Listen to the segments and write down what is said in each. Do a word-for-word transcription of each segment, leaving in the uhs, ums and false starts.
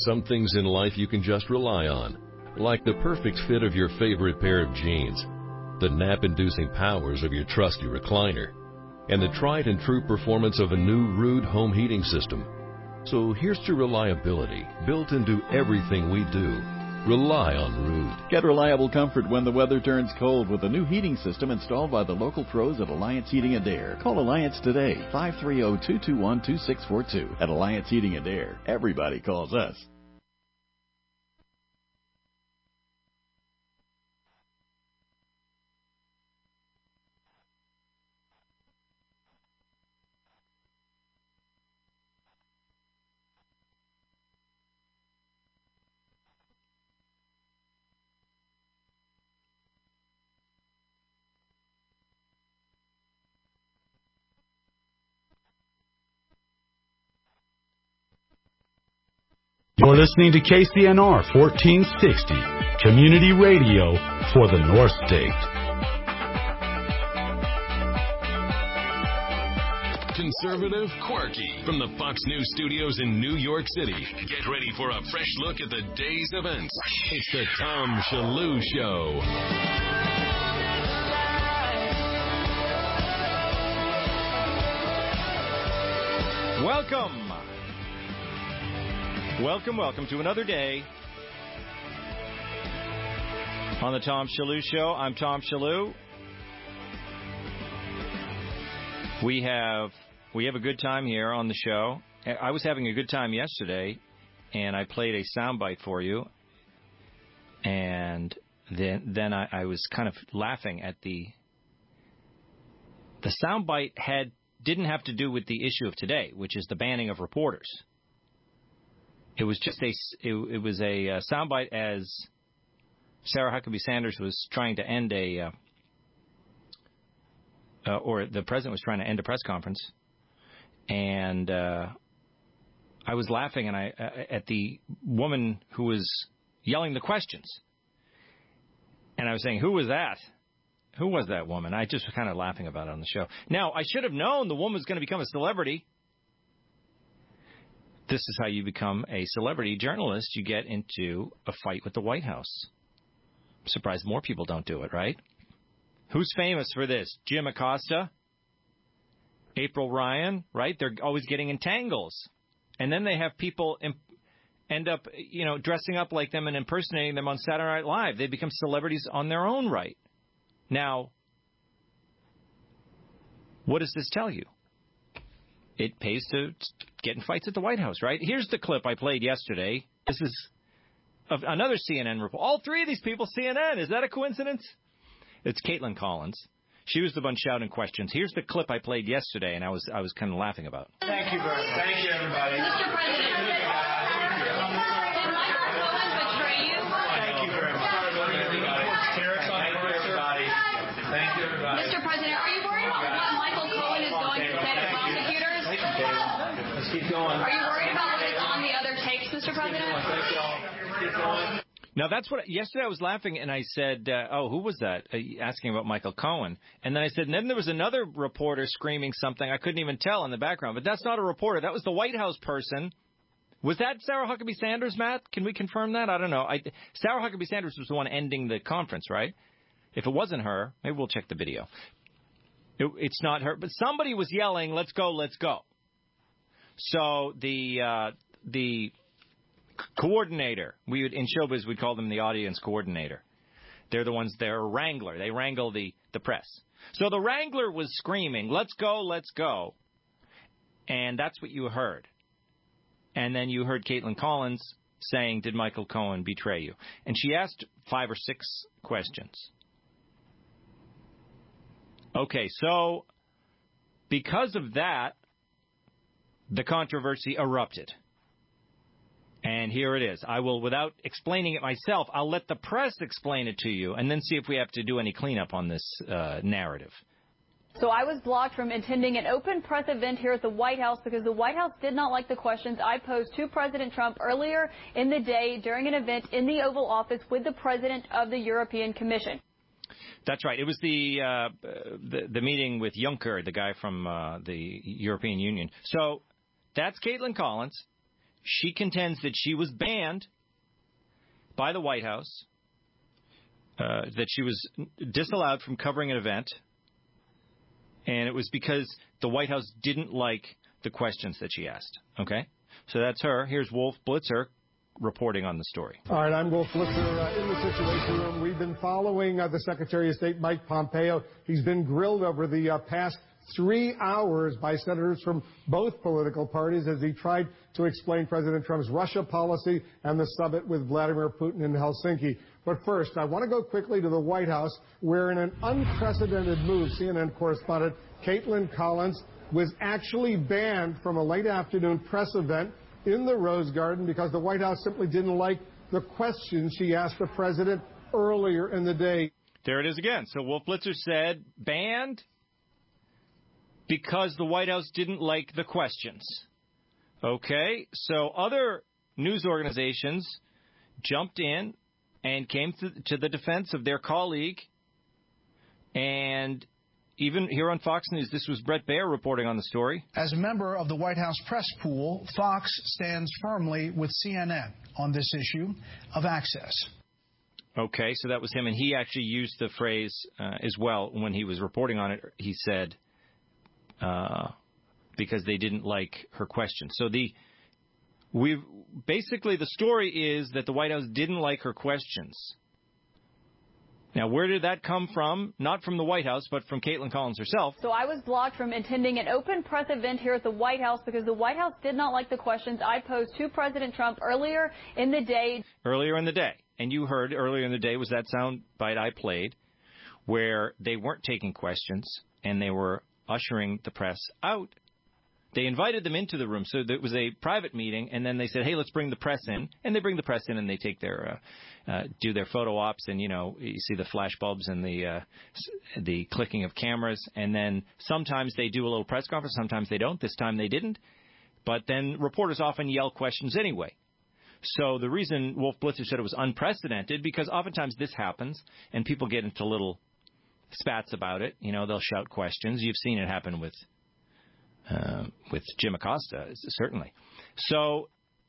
Some things in life you can just rely on, like the perfect fit of your favorite pair of jeans, the nap-inducing powers of your trusty recliner, and the tried and true performance of a new Ruud home heating system. So here's to reliability built into everything we do. Rely on Ruud. Get reliable comfort when the weather turns cold with a new heating system installed by the local pros at Alliance Heating and Air. Call Alliance today, five three zero, two two one, two six four two. At Alliance Heating and Air, everybody calls us. You're listening to K C N R fourteen sixty, community radio for the North State. Conservative, quirky. From the Fox News studios in New York City, get ready for a fresh look at the day's events. It's the Tom Shillue Show. Welcome. Welcome, welcome to another day on the Tom Shillue Show. I'm Tom Shillue. We have we have a good time here on the show. I was having a good time yesterday, and I played a soundbite for you, and then then I, I was kind of laughing at the the soundbite had didn't have to do with the issue of today, which is the banning of reporters. It was just a it, it was a uh, soundbite as Sarah Huckabee Sanders was trying to end a uh, uh, or the president was trying to end a press conference, and uh, I was laughing and I uh, at the woman who was yelling the questions, and I was saying, "Who was that? Who was that woman?" I just was kind of laughing about it on the show. Now I should have known the woman was going to become a celebrity. This is how you become a celebrity journalist. You get into a fight with the White House. I'm surprised more people don't do it, right? Who's famous for this? Jim Acosta? April Ryan, right? They're always getting in tangles. And then they have people imp- end up, you know, dressing up like them and impersonating them on Saturday Night Live. They become celebrities on their own right. Now, what does this tell you? It pays to get in fights at the White House, right? Here's the clip I played yesterday. This is of another C N N report. All three of these people, C N N. Is that a coincidence? It's Caitlin Collins. She was the one shouting questions. Here's the clip I played yesterday, and I was I was kind of laughing about. Thank you very much. Thank you, everybody. Mister President, did Michael Cohen betray you? Thank you very much. Thank you, everybody. Thank you, everybody. Mister President, are you worried about what Michael Cohen is going to say to prosecutors? Let's keep going. Are you worried about what is on the other tapes, Mister President? Thank you all. Keep going. Now, that's what, yesterday I was laughing and I said, uh, oh, who was that? Uh, asking about Michael Cohen. And then I said, and then there was another reporter screaming something. I couldn't even tell in the background. But that's not a reporter. That was the White House person. Was that Sarah Huckabee Sanders, Matt? Can we confirm that? I don't know. I, Sarah Huckabee Sanders was the one ending the conference, right? If it wasn't her, maybe we'll check the video. It, it's not her. But somebody was yelling, let's go, let's go. So the uh, the coordinator, we would, in showbiz we'd call them the audience coordinator. They're the ones, they're a wrangler. They wrangle the, the press. So the wrangler was screaming, let's go, let's go. And that's what you heard. And then you heard Caitlin Collins saying, did Michael Cohen betray you? And she asked five or six questions. Okay, so because of that, the controversy erupted. And here it is. I will, without explaining it myself, I'll let the press explain it to you and then see if we have to do any cleanup on this uh, narrative. So I was blocked from attending an open press event here at the White House because the White House did not like the questions I posed to President Trump earlier in the day during an event in the Oval Office with the President of the European Commission. That's right. It was the uh, the, the meeting with Juncker, the guy from uh, the European Union. So that's Caitlin Collins. she contends that she was banned by the White House, uh, that she was disallowed from covering an event, and it was because the White House didn't like the questions that she asked. Okay? So that's her. Here's Wolf Blitzer reporting on the story. All right, I'm Wolf Blitzer uh, in the Situation Room. We've been following uh, the Secretary of State, Mike Pompeo. He's been grilled over the uh, past three hours by senators from both political parties as he tried to explain President Trump's Russia policy and the summit with Vladimir Putin in Helsinki. But first, I want to go quickly to the White House, where in an unprecedented move, C N N correspondent Caitlin Collins was actually banned from a late afternoon press event in the Rose Garden because the White House simply didn't like the questions she asked the president earlier in the day. There it is again. So Wolf Blitzer said banned because the White House didn't like the questions. Okay, so other news organizations jumped in and came to, to the defense of their colleague. And even here on Fox News, this was Bret Baier reporting on the story. As a member of the White House press pool, Fox stands firmly with C N N on this issue of access. Okay, so that was him, and he actually used the phrase uh, as well when he was reporting on it. He said, uh, because they didn't like her question. So the we basically the story is that the White House didn't like her questions. Now, where did that come from? Not from the White House, but from Caitlin Collins herself. So I was blocked from attending an open press event here at the White House because the White House did not like the questions I posed to President Trump earlier in the day. Earlier in the day. And you heard earlier in the day was that sound bite I played where they weren't taking questions and they were ushering the press out. They invited them into the room, so it was a private meeting, and then they said, hey, let's bring the press in. And they bring the press in, and they take their, uh, uh, do their photo ops, and, you know, you see the flash bulbs and the, uh, the clicking of cameras. And then sometimes they do a little press conference, sometimes they don't. This time they didn't. But then reporters often yell questions anyway. So the reason Wolf Blitzer said it was unprecedented, because oftentimes this happens, and people get into little spats about it. You know, they'll shout questions. You've seen it happen with Uh, with Jim Acosta, certainly. So,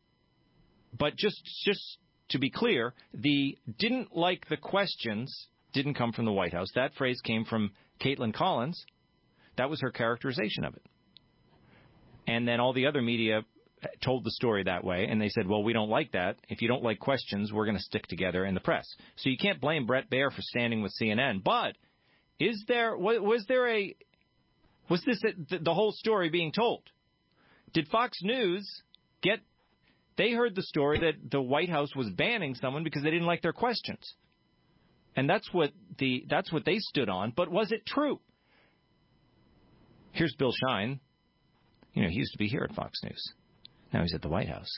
but just just to be clear, the didn't like the questions didn't come from the White House. That phrase came from Caitlin Collins. That was her characterization of it. And then all the other media told the story that way, and they said, well, we don't like that. If you don't like questions, we're going to stick together in the press. So you can't blame Bret Baier for standing with C N N. But is there was there a Was this the whole story being told? Did Fox News get, they heard the story that the White House was banning someone because they didn't like their questions. And that's what the, that's what they stood on. But was it true? Here's Bill Shine. You know, he used to be here at Fox News. Now he's at the White House.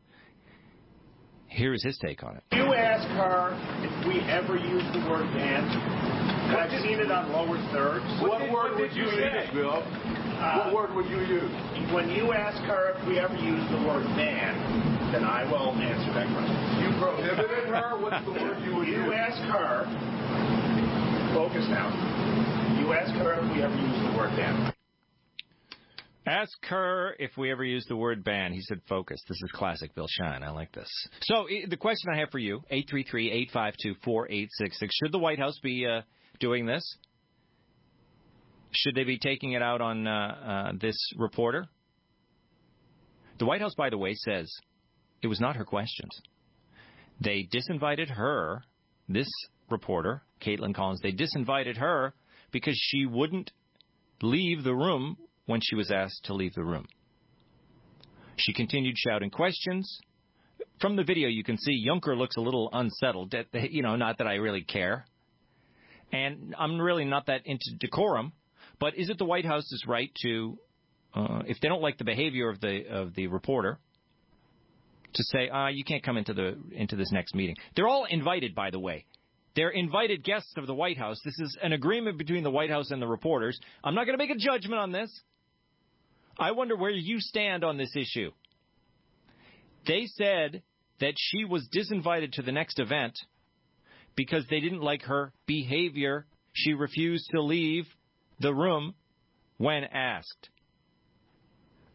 Here is his take on it. You ask her if we ever use the word ban. I've seen it on lower thirds. What, what word would you use, Bill? Uh, what word would you use? When you ask her if we ever use the word ban, then I will answer that question. You prohibited her? What's the word you would you use? You ask her, focus now. You ask her if we ever use the word ban. Ask her if we ever use the word ban. He said focus. This is classic Bill Shine. I like this. So the question I have for you, eight three three, eight five two, four eight six six. Should the White House be uh, doing this? Should they be taking it out on uh, uh, this reporter? The White House, by the way, says it was not her questions. They disinvited her, this reporter, Caitlin Collins, they disinvited her because she wouldn't leave the room when she was asked to leave the room. She continued shouting questions. From the video, you can see Juncker looks a little unsettled. You know, not that I really care. And I'm really not that into decorum. But is it the White House's right to, uh, if they don't like the behavior of the of the reporter, to say, ah, you can't come into the into this next meeting? They're all invited, by the way. They're invited guests of the White House. This is an agreement between the White House and the reporters. I'm not going to make a judgment on this. I wonder where you stand on this issue. They said that she was disinvited to the next event because they didn't like her behavior. She refused to leave the room when asked.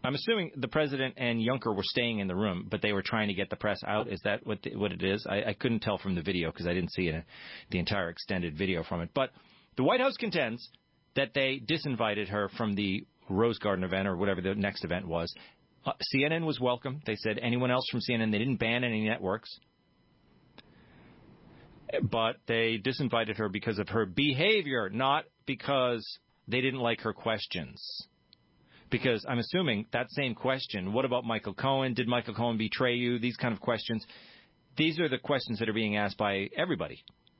I'm assuming the president and Juncker were staying in the room, but they were trying to get the press out. Is that what the, what it is? I, I couldn't tell from the video because I didn't see it, the entire extended video from it. But the White House contends that they disinvited her from the Rose Garden event or whatever the next event was. Uh, C N N was welcome. They said anyone else from C N N, they didn't ban any networks. But they disinvited her because of her behavior, not because they didn't like her questions. Because I'm assuming that same question, what about Michael Cohen? Did Michael Cohen betray you? These kind of questions. These are the questions that are being asked by everybody.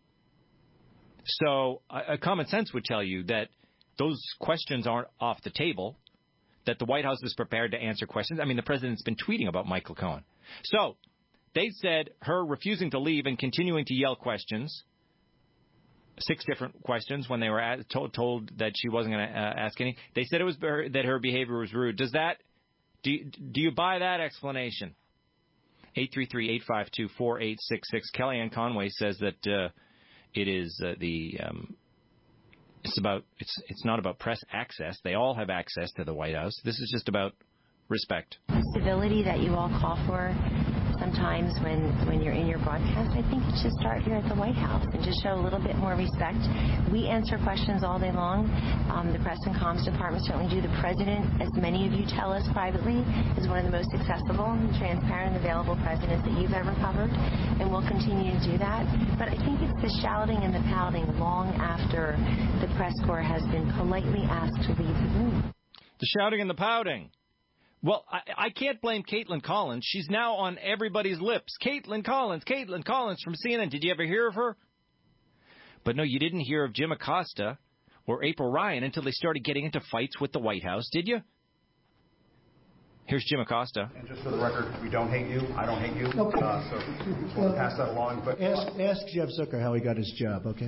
So uh, common sense would tell you that those questions aren't off the table, that the White House is prepared to answer questions. I mean, the president's been tweeting about Michael Cohen. So they said her refusing to leave and continuing to yell questions, six different questions when they were at, told, told that she wasn't going to uh, ask any. They said it was her, that her behavior was rude. Does that do you, do you buy that explanation? eight three three, eight five two, four eight six six. Kellyanne Conway says that uh, it is uh, the um, it's about it's it's not about press access. They all have access to the White House. This is just about respect. Civility that you all call for sometimes when, when you're in your broadcast, I think it should start here at the White House and just show a little bit more respect. We answer questions all day long. Um, the Press and Comms Department certainly do. The President, as many of you tell us privately, is one of the most accessible, transparent, and available presidents that you've ever covered, and we'll continue to do that. But I think it's the shouting and the pouting long after the press corps has been politely asked to leave the room. The shouting and the pouting. Well, I, I can't blame Caitlin Collins. She's now on everybody's lips. Caitlin Collins, Caitlin Collins from C N N. Did you ever hear of her? But no, you didn't hear of Jim Acosta or April Ryan until they started getting into fights with the White House, did you? Here's Jim Acosta. And just for the record, we don't hate you. I don't hate you. Okay. Uh, so just want to pass that along. But ask, ask Jeff Zucker how he got his job, okay?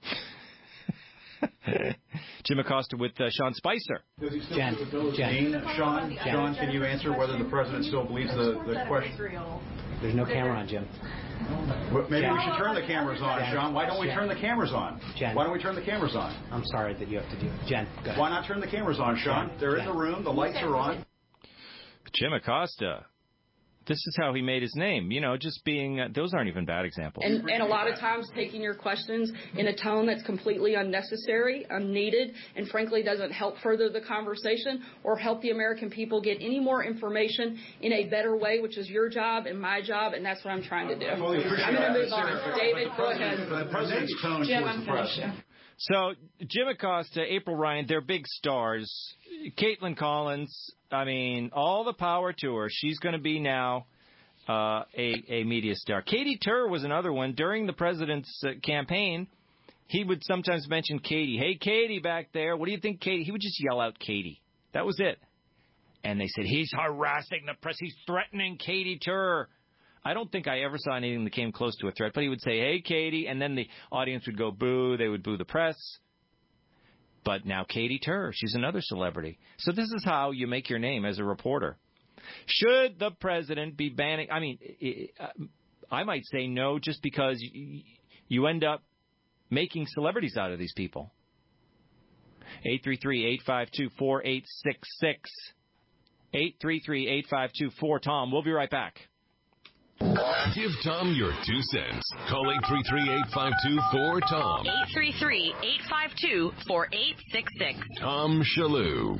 Jim Acosta with uh, Sean Spicer. Does he still Jen, have to fill his Jen. name, Sean? Jen. Sean, can you answer whether the president still believes the, the question? There's no camera on, Jim. Well, maybe Jen. we should turn the cameras on, Jen. Sean. Why don't we Jen. turn the cameras on? Jen. Why don't we turn the cameras on? I'm sorry that you have to do it. Jen, go ahead. Why not turn the cameras on, Sean? Jen. They're Jen. in the room. The lights are on. Jim Acosta. This is how he made his name. You know, just being, uh, those aren't even bad examples. And, and a lot of times taking your questions in a tone that's completely unnecessary, unneeded, and frankly doesn't help further the conversation or help the American people get any more information in a better way, which is your job and my job, and that's what I'm trying to do. I'm going to move on. David, go ahead. The president's tone Jim, towards I'm the press. finished. So, Jim Acosta, April Ryan, they're big stars. Caitlin Collins, I mean, all the power to her. She's going to be now uh, a, a media star. Katie Tur was another one. During the president's uh, campaign, he would sometimes mention Katie. Hey, Katie back there. What do you think, Katie? He would just yell out Katie. That was it. And they said, he's harassing the press. He's threatening Katie Tur. I don't think I ever saw anything that came close to a threat, but he would say, hey, Katie, and then the audience would go boo. They would boo the press. But now Katie Tur, she's another celebrity. So this is how you make your name as a reporter. Should the president be banning? I mean, I might say no just because you end up making celebrities out of these people. eight three three, eight five two, four eight six six. eight three three, eight five two, four Tom. We'll be right back. Give Tom your two cents. Call eight three three, eight five two, four Tom. eight three three, eight five two, four eight six six. Tom Shalhoub.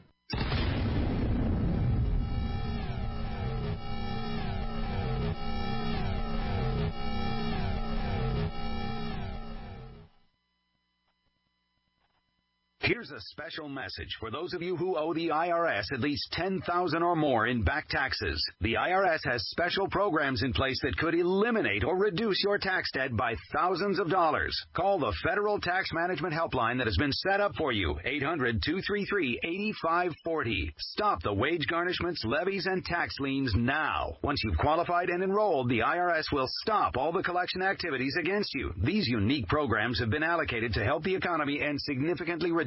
Here's a special message for those of you who owe the I R S at least ten thousand dollars or more in back taxes. The I R S has special programs in place that could eliminate or reduce your tax debt by thousands of dollars. Call the Federal Tax Management Helpline that has been set up for you, eight hundred, two three three, eight five four zero. Stop the wage garnishments, levies, and tax liens now. Once you've qualified and enrolled, the I R S will stop all the collection activities against you. These unique programs have been allocated to help the economy and significantly reduce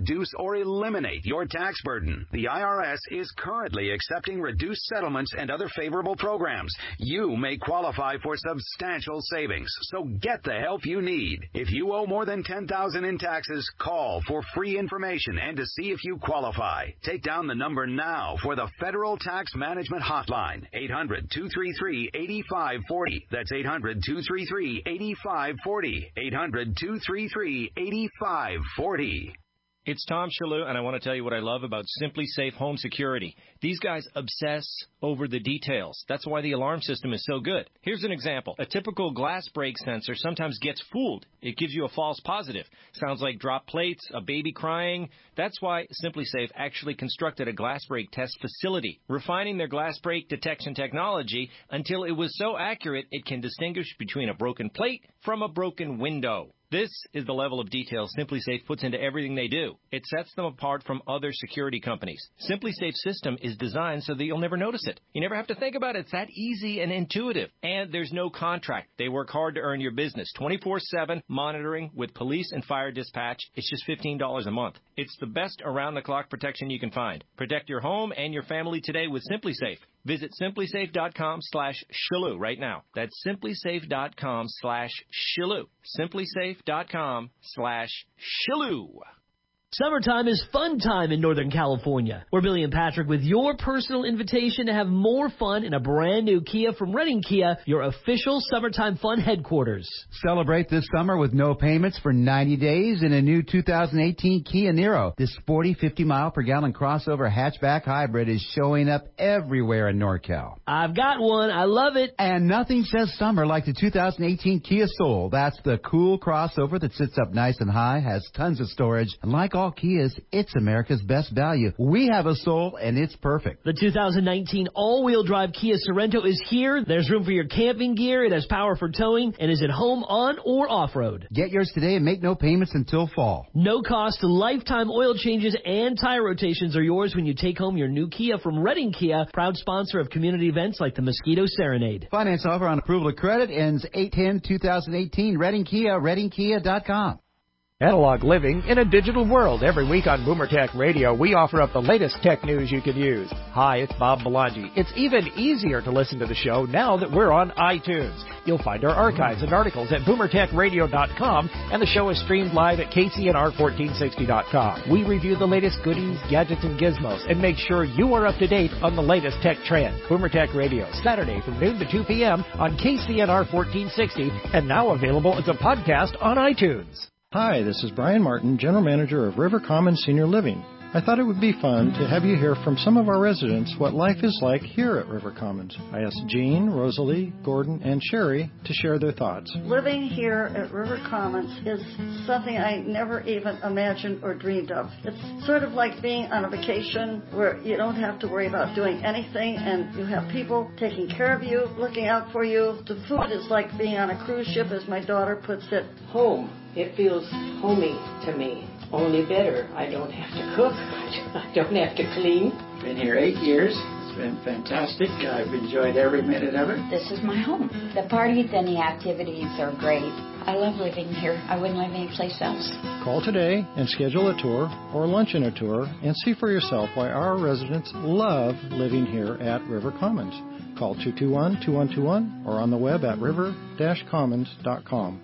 reduce or eliminate your tax burden. The I R S is currently accepting reduced settlements and other favorable programs. You may qualify for substantial savings, so get the help you need. If you owe more than ten thousand dollars in taxes, call for free information and to see if you qualify. Take down the number now for the Federal Tax Management Hotline, eight hundred, two three three, eight five four zero. That's eight hundred, two three three, eight five four zero. eight hundred, two three three, eight five four zero. It's Tom Shalhoub, and I want to tell you what I love about Simply Safe Home Security. These guys obsess over the details. That's why the alarm system is so good. Here's an example. A typical glass break sensor sometimes gets fooled. It gives you a false positive. Sounds like drop plates, a baby crying. That's why Simply Safe actually constructed a glass break test facility, refining their glass break detection technology until it was so accurate it can distinguish between a broken plate from a broken window. This is the level of detail Simply Safe puts into everything they do. It sets them apart from other security companies. Simply Safe's system is designed so that you'll never notice it. You never have to think about it. It's that easy and intuitive. And there's no contract. They work hard to earn your business. twenty-four seven monitoring with police and fire dispatch. It's just fifteen dollars a month. It's the best around-the-clock protection you can find. Protect your home and your family today with Simply Safe. Visit simplysafe.com slash Shalhoub right now. That's simplysafe.com slash Shalhoub. simplysafe.com slash Shalhoub. Summertime is fun time in Northern California. We're Billy and Patrick with your personal invitation to have more fun in a brand new Kia from Redding Kia, your official summertime fun headquarters. Celebrate this summer with no payments for ninety days in a new two thousand eighteen Kia Niro. This sporty fifty mile per gallon crossover hatchback hybrid is showing up everywhere in NorCal. I've got one. I love it. And nothing says summer like the two thousand eighteen Kia Soul. That's the cool crossover that sits up nice and high, has tons of storage, and like all Kias, it's America's best value. We have a Soul, and it's perfect. The two thousand nineteen all-wheel drive Kia Sorento is here. There's room for your camping gear. It has power for towing and is at home on or off-road. Get yours today and make no payments until fall. No cost, lifetime oil changes and tire rotations are yours when you take home your new Kia from Redding Kia, proud sponsor of community events like the Mosquito Serenade. Finance offer on approval of credit ends eight ten twenty eighteen. Redding Kia, redding kia dot com. Analog living in a digital world. Every week on Boomer Tech Radio, we offer up the latest tech news you could use. Hi, it's Bob Belangi. It's even easier to listen to the show now that we're on iTunes. You'll find our archives and articles at boomer tech radio dot com, and the show is streamed live at K C N R fourteen sixty dot com. We review the latest goodies, gadgets, and gizmos, and make sure you are up to date on the latest tech trends. Boomer Tech Radio, Saturday from noon to two p.m. on K C N R fourteen sixty, and now available as a podcast on iTunes. Hi, this is Brian Martin, General Manager of River Commons Senior Living. I thought it would be fun to have you hear from some of our residents what life is like here at River Commons. I asked Jean, Rosalie, Gordon, and Sherry to share their thoughts. Living here at River Commons is something I never even imagined or dreamed of. It's sort of like being on a vacation where you don't have to worry about doing anything and you have people taking care of you, looking out for you. The food is like being on a cruise ship, as my daughter puts it. Home. It feels homey to me. Only better. I don't have to cook. I don't have to clean. Been here eight years. It's been fantastic. I've enjoyed every minute of it. This is my home. The parties and the activities are great. I love living here. I wouldn't live anyplace else. Call today and schedule a tour or lunch and a tour and see for yourself why our residents love living here at River Commons. Call two two one, two one two one or on the web at river dash commons dot com.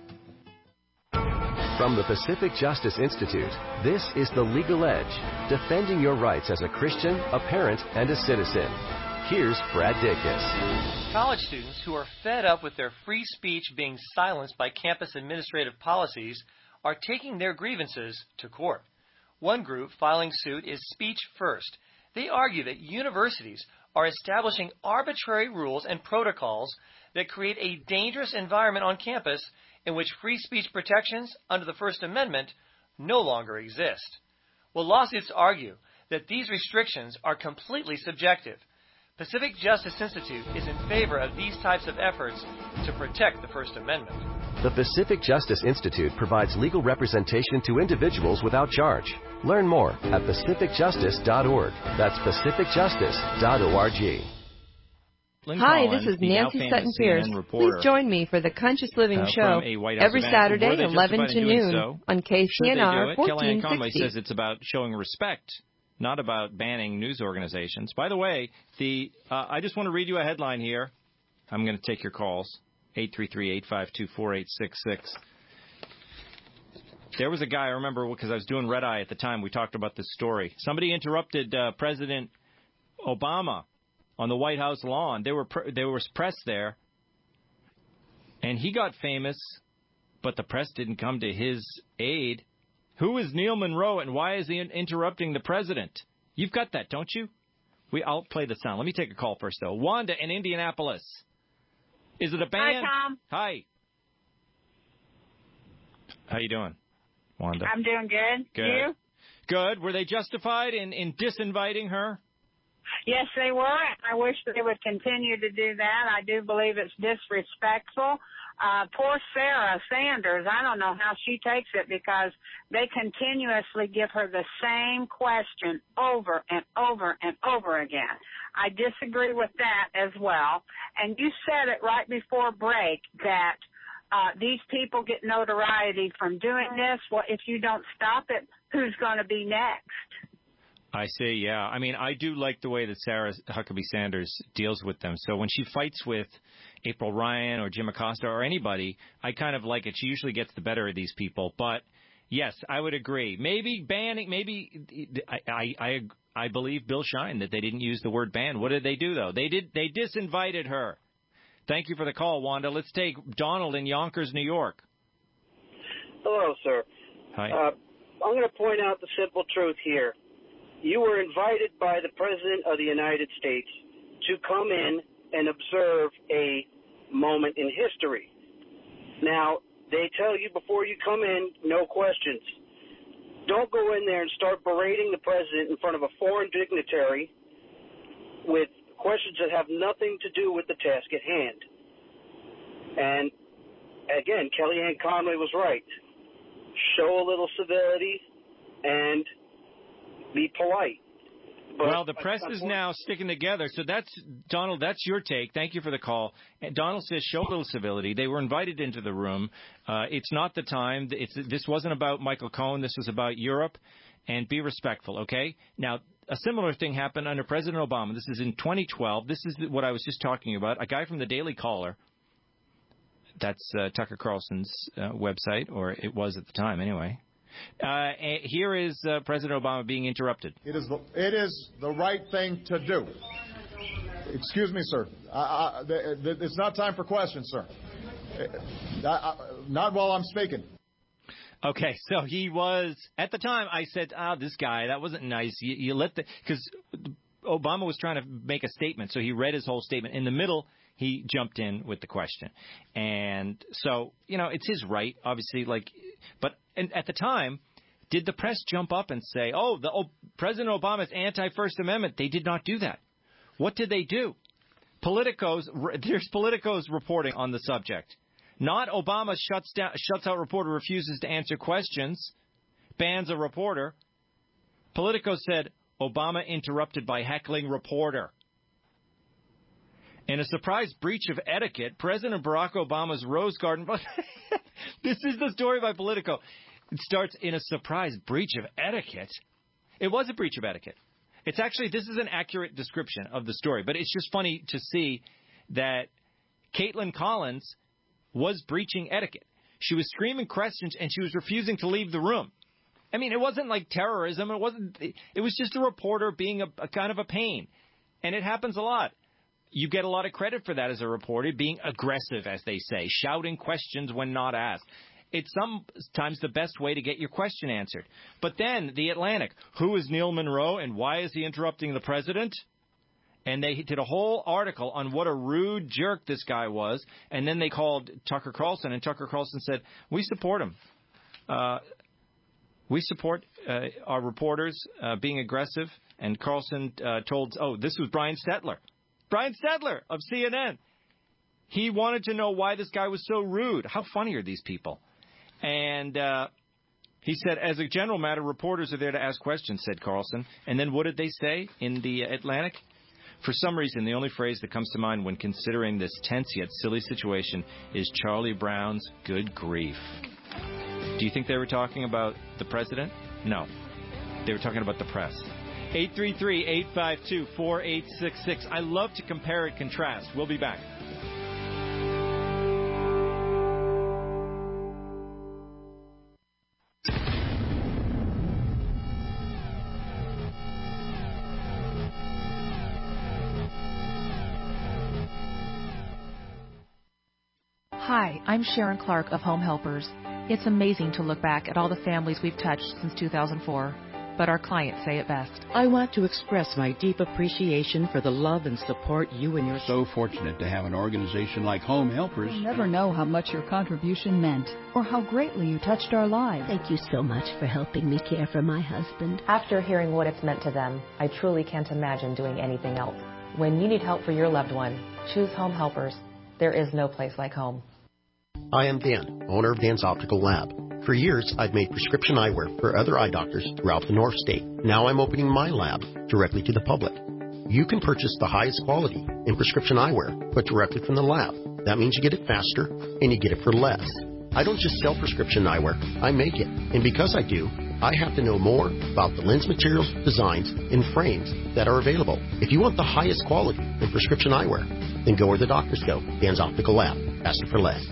From the Pacific Justice Institute, this is The Legal Edge, defending your rights as a Christian, a parent, and a citizen. Here's Brad Dacus. College students who are fed up with their free speech being silenced by campus administrative policies are taking their grievances to court. One group filing suit is Speech First. They argue that universities are establishing arbitrary rules and protocols that create a dangerous environment on campus in which free speech protections under the First Amendment no longer exist. Well, lawsuits argue that these restrictions are completely subjective. Pacific Justice Institute is in favor of these types of efforts to protect the First Amendment. The Pacific Justice Institute provides legal representation to individuals without charge. Learn more at pacific justice dot org. That's pacific justice dot org. Caitlin Hi, Collins, this is the now Nancy famous Sutton C N N Pierce. reporter, Please join me for the Conscious Living uh, Show from a White House every event. Saturday, Were they eleven justified to in doing noon so? on K C N R Should they do it? Kellyanne fourteen Conway sixty. says it's about showing respect, not about banning news organizations. By the way, the uh, I just want to read you a headline here. I'm going to take your calls. eight three three, eight five two, four eight six six. There was a guy, I remember, because I was doing Red Eye at the time, we talked about this story. Somebody interrupted uh, President Obama on the White House lawn. There were pr- there was press there, and he got famous, but the press didn't come to his aid. Who is Neil Monroe, and why is he in- interrupting the president? You've got that, don't you? We I'll play the sound. Let me take a call first, though. Wanda in Indianapolis. Is it a ban? Hi, Tom. Hi. How you doing, Wanda? I'm doing good. Good. You? Good. Were they justified in, in disinviting her? Yes, they were. I wish they would continue to do that. I do believe it's disrespectful. Uh, poor Sarah Sanders, I don't know how she takes it because they continuously give her the same question over and over and over again. I disagree with that as well. And you said it right before break that uh, these people get notoriety from doing this. Well, if you don't stop it, who's going to be next? I see, yeah. I mean, I do like the way that Sarah Huckabee Sanders deals with them. So when she fights with April Ryan or Jim Acosta or anybody, I kind of like it. She usually gets the better of these people. But, yes, I would agree. Maybe banning, maybe, I, I, I, I believe Bill Shine that they didn't use the word ban. What did they do, though? They did. They disinvited her. Thank you for the call, Wanda. Let's take Donald in Yonkers, New York. Hello, sir. Hi. Uh, I'm going to point out the simple truth here. You were invited by the President of the United States to come in and observe a moment in history. Now, they tell you before you come in, no questions. Don't go in there and start berating the President in front of a foreign dignitary with questions that have nothing to do with the task at hand. And, again, Kellyanne Conway was right. Show a little civility and be polite. But well, the press is now sticking together. So that's, Donald, that's your take. Thank you for the call. And Donald says show a little civility. They were invited into the room. Uh, it's not the time. It's, this wasn't about Michael Cohen. This was about Europe. And be respectful, okay? Now, a similar thing happened under President Obama. This is in twenty twelve. This is what I was just talking about. A guy from the Daily Caller. That's uh, Tucker Carlson's uh, website, or it was at the time anyway. Uh, here is uh, President Obama being interrupted. It is the, it is the right thing to do. Excuse me, sir. I, I, th- th- it's not time for questions, sir. I, I, not while I'm speaking. Okay, so he was, at the time, I said, ah, oh, this guy, that wasn't nice. You, you let the, because Obama was trying to make a statement, so he read his whole statement. In the middle, he jumped in with the question. And so, you know, it's his right, obviously, like, but and at the time, did the press jump up and say, oh, the oh, President Obama's anti-First Amendment? They did not do that. What did they do? Politicos, there's Politicos reporting on the subject. Not Obama shuts down, shuts out reporter, refuses to answer questions, bans a reporter. Politico said, Obama interrupted by heckling reporter. In a surprise breach of etiquette, President Barack Obama's Rose Garden... This is the story by Politico. It starts in a surprise breach of etiquette. It was a breach of etiquette. It's actually, this is an accurate description of the story, but it's just funny to see that Caitlin Collins was breaching etiquette. She was screaming questions, and she was refusing to leave the room. I mean, it wasn't like terrorism. It wasn't. It was just a reporter being a, a kind of a pain, and it happens a lot. You get a lot of credit for that as a reporter, being aggressive, as they say, shouting questions when not asked. It's sometimes the best way to get your question answered. But then, The Atlantic, who is Neil Monroe and why is he interrupting the president? And they did a whole article on what a rude jerk this guy was. And then they called Tucker Carlson, and Tucker Carlson said, we support him. Uh, we support uh, our reporters uh, being aggressive. And Carlson uh, told, oh, this was Brian Stetler. Brian Stetler of C N N. He wanted to know why this guy was so rude. How funny are these people? And uh, he said, as a general matter, reporters are there to ask questions, said Carlson. And then what did they say in The Atlantic? For some reason, the only phrase that comes to mind when considering this tense yet silly situation is Charlie Brown's good grief. Do you think they were talking about the president? No. They were talking about the press. eight three three, eight five two, four eight six six. I love to compare and contrast. We'll be back. Hi, I'm Sharon Clark of Home Helpers. It's amazing to look back at all the families we've touched since two thousand four, but our clients say it best. I want to express my deep appreciation for the love and support you and your... So fortunate to have an organization like Home Helpers. You'll never know how much your contribution meant or how greatly you touched our lives. Thank you so much for helping me care for my husband. After hearing what it's meant to them, I truly can't imagine doing anything else. When you need help for your loved one, choose Home Helpers. There is no place like home. I am Dan, owner of Dan's Optical Lab. For years, I've made prescription eyewear for other eye doctors throughout the North State. Now I'm opening my lab directly to the public. You can purchase the highest quality in prescription eyewear, but directly from the lab. That means you get it faster, and you get it for less. I don't just sell prescription eyewear, I make it. And because I do, I have to know more about the lens materials, designs, and frames that are available. If you want the highest quality in prescription eyewear, then go where the doctors go. Dan's Optical Lab. Faster for less.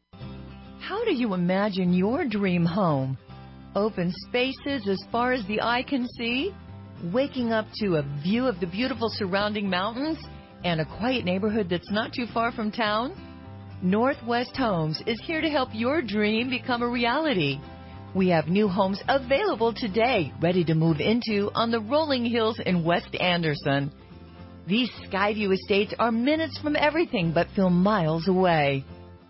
How do you imagine your dream home? Open spaces as far as the eye can see? Waking up to a view of the beautiful surrounding mountains? And a quiet neighborhood that's not too far from town? Northwest Homes is here to help your dream become a reality. We have new homes available today, ready to move into on the rolling hills in West Anderson. These Skyview estates are minutes from everything but feel miles away.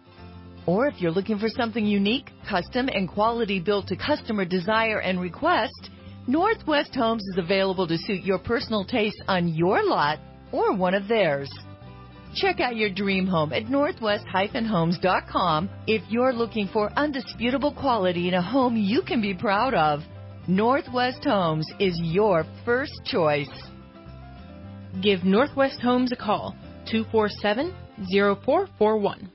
Or if you're looking for something unique, custom, and quality built to customer desire and request, Northwest Homes is available to suit your personal taste on your lot or one of theirs. Check out your dream home at northwest dash homes dot com if you're looking for undisputable quality in a home you can be proud of. Northwest Homes is your first choice. Give Northwest Homes a call, two four seven, zero four four one.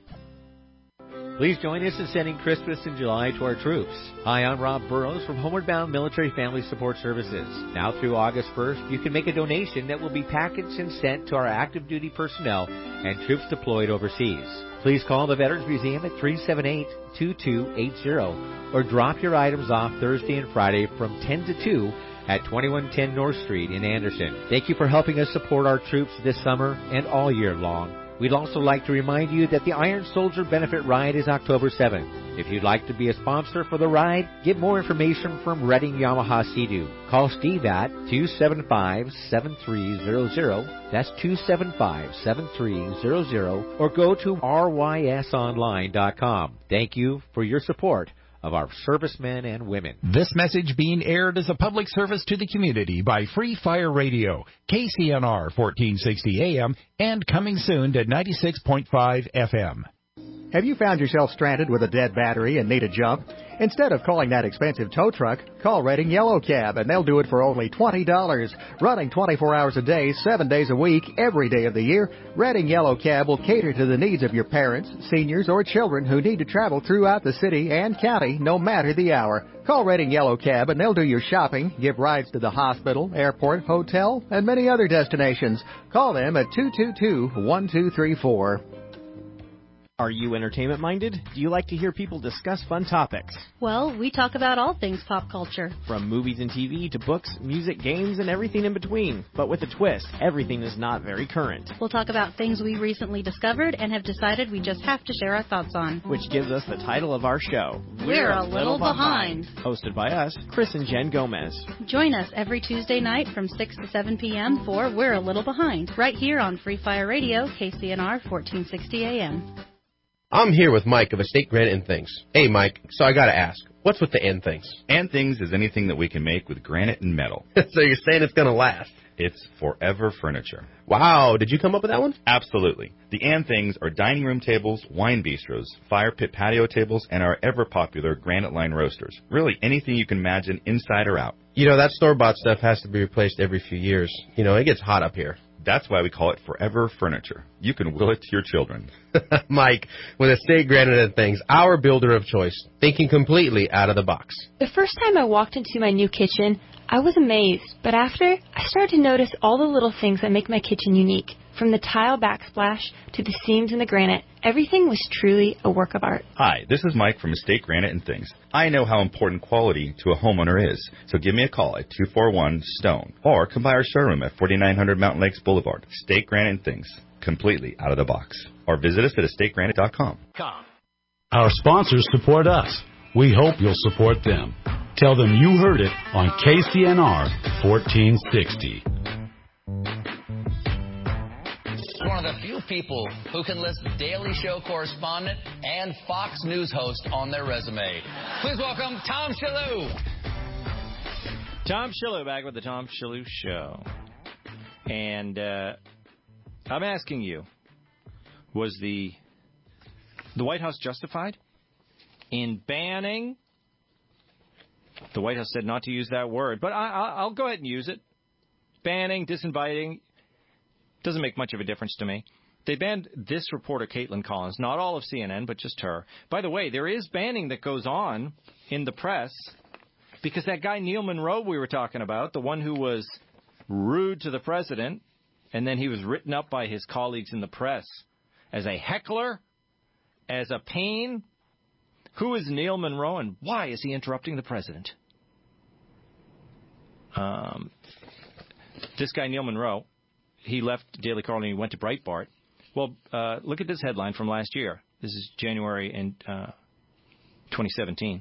Please join us in sending Christmas in July to our troops. Hi, I'm Rob Burrows from Homeward Bound Military Family Support Services. Now through August first, you can make a donation that will be packaged and sent to our active duty personnel and troops deployed overseas. Please call the Veterans Museum at three seven eight, two two eight zero or drop your items off Thursday and Friday from ten to two at twenty-one ten North Street in Anderson. Thank you for helping us support our troops this summer and all year long. We'd also like to remind you that the Iron Soldier Benefit Ride is October seventh. If you'd like to be a sponsor for the ride, get more information from Redding Yamaha Sea-Doo. Call Steve at two seven five, seven three zero zero. That's two seven five, seven three zero zero. Or go to r y s online dot com. Thank you for your support of our servicemen and women. This message being aired as a public service to the community by Free Fire Radio, K C N R fourteen sixty A M, and coming soon to ninety-six point five F M. Have you found yourself stranded with a dead battery and need a jump? Instead of calling that expensive tow truck, call Redding Yellow Cab, and they'll do it for only twenty dollars. Running twenty-four hours a day, seven days a week, every day of the year, Redding Yellow Cab will cater to the needs of your parents, seniors, or children who need to travel throughout the city and county, no matter the hour. Call Redding Yellow Cab, and they'll do your shopping, give rides to the hospital, airport, hotel, and many other destinations. Call them at two two two, one two three four. Are you entertainment-minded? Do you like to hear people discuss fun topics? Well, we talk about all things pop culture. From movies and T V to books, music, games, and everything in between. But with a twist, everything is not very current. We'll talk about things we recently discovered and have decided we just have to share our thoughts on. Which gives us the title of our show, We're, We're a, a Little, little behind. behind. Hosted by us, Chris and Jen Gomez. Join us every Tuesday night from six to seven p.m. for We're a Little Behind, right here on Free Fire Radio, K C N R fourteen sixty A M. I'm here with Mike of Estate Granite and Things. Hey, Mike, so I got to ask, what's with the and things? And things is anything that we can make with granite and metal. So you're saying it's going to last? It's forever furniture. Wow, did you come up with that one? Absolutely. The and things are dining room tables, wine bistros, fire pit patio tables, and our ever-popular granite line roasters. Really anything you can imagine inside or out. You know, that store-bought stuff has to be replaced every few years. You know, it gets hot up here. That's why we call it Forever Furniture. You can will it to your children. Mike, with Estate Granite and Things, our builder of choice, thinking completely out of the box. The first time I walked into my new kitchen, I was amazed, but after, I started to notice all the little things that make my kitchen unique. From the tile backsplash to the seams in the granite, everything was truly a work of art. Hi, this is Mike from Estate Granite and Things. I know how important quality to a homeowner is, so give me a call at two four one STONE or come by our showroom at forty-nine hundred Mountain Lakes Boulevard. Estate Granite and Things, completely out of the box. Or visit us at estate granite dot com. Our sponsors support us. We hope you'll support them. Tell them you heard it on K C N R fourteen sixty. One of the few people who can list Daily Show correspondent and Fox News host on their resume. Please welcome Tom Shillue. Tom Shillue back with the Tom Shillue Show. And uh, I'm asking you, was the the White House justified in banning? The White House said not to use that word, but I, I'll go ahead and use it. Banning, disinviting. Doesn't make much of a difference to me. They banned this reporter, Caitlin Collins, not all of C N N, but just her. By the way, there is banning that goes on in the press because that guy Neil Monroe we were talking about, the one who was rude to the president, and then he was written up by his colleagues in the press as a heckler, as a pain. Who is Neil Monroe and why is he interrupting the president? Um, this guy, Neil Monroe, he left Daily Caller and he went to Breitbart. Well, uh, look at this headline from last year. This is January in uh, twenty seventeen.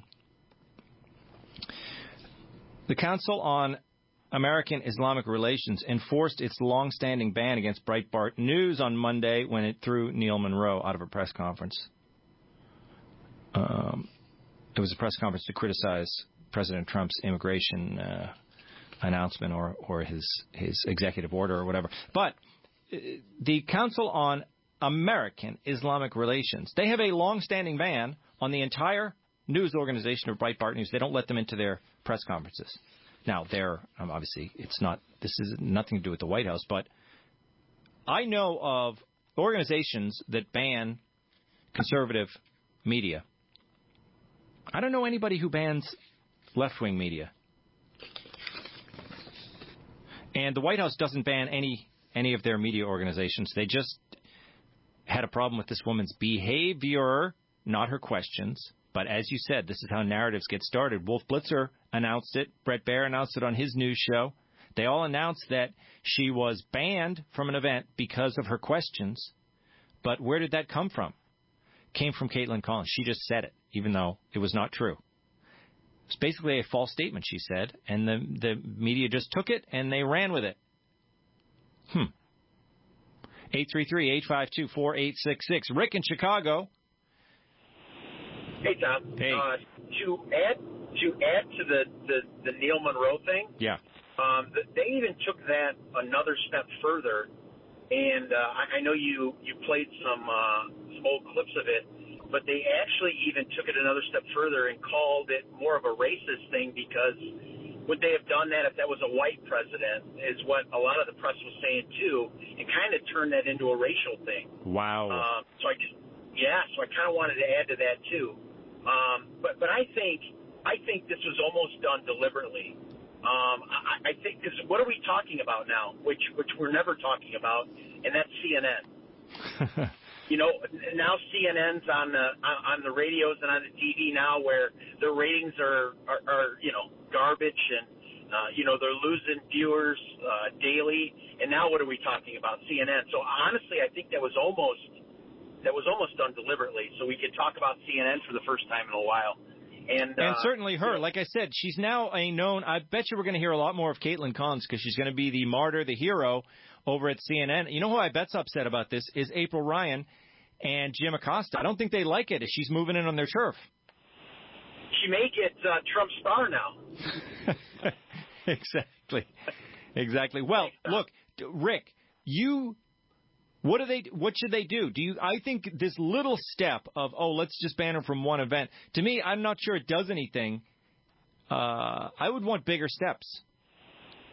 The Council on American Islamic Relations enforced its long-standing ban against Breitbart News on Monday when it threw Neil Monroe out of a press conference. Um, it was a press conference to criticize President Trump's immigration uh announcement or, or his, his executive order or whatever. But uh, the Council on American Islamic Relations, they have a long-standing ban on the entire news organization of Breitbart News. They don't let them into their press conferences. Now, they're um, obviously, it's not, this is nothing to do with the White House, but I know of organizations that ban conservative media. I don't know anybody who bans left-wing media. And the White House doesn't ban any any of their media organizations. They just had a problem with this woman's behavior, not her questions. But as you said, this is how narratives get started. Wolf Blitzer announced it. Bret Baier announced it on his news show. They all announced that she was banned from an event because of her questions. But where did that come from? It came from Caitlin Collins. She just said it, even though it was not true. It's basically a false statement, she said, and the the media just took it and they ran with it. Hmm. eight three three, eight five two, four eight six six. Rick in Chicago. Hey, Tom. Hey. Uh, to add to add to the, the, the Neil Monroe thing, yeah. Um, they even took that another step further, and uh, I, I know you, you played some, uh, some old clips of it, but they actually even took it another step further and called it more of a racist thing because would they have done that if that was a white president is what a lot of the press was saying too, and kind of turned that into a racial thing. Wow. Um, so I just, yeah, so I kind of wanted to add to that too. Um, but but I think I think this was almost done deliberately. Um, I, I think because what are we talking about now? Which which we're never talking about, and that's C N N. You know, now C N N's on the on the radios and on the T V now, where their ratings are are, are you know garbage, and uh, you know they're losing viewers uh, daily. And now what are we talking about? C N N. So honestly, I think that was almost that was almost done deliberately, so we could talk about C N N for the first time in a while. And, and uh, certainly her. you know, like I said, she's now a known. I bet you we're going to hear a lot more of Caitlin Collins because she's going to be the martyr, the hero over at C N N. You know who I bet's upset about this is April Ryan and Jim Acosta. I don't think they like it if she's moving in on their turf. She may get uh, Trump star now. Exactly. Exactly. Well, look, Rick, you what do they what should they do? Do you I think this little step of oh, let's just ban her from one event. To me, I'm not sure it does anything. Uh, I would want bigger steps.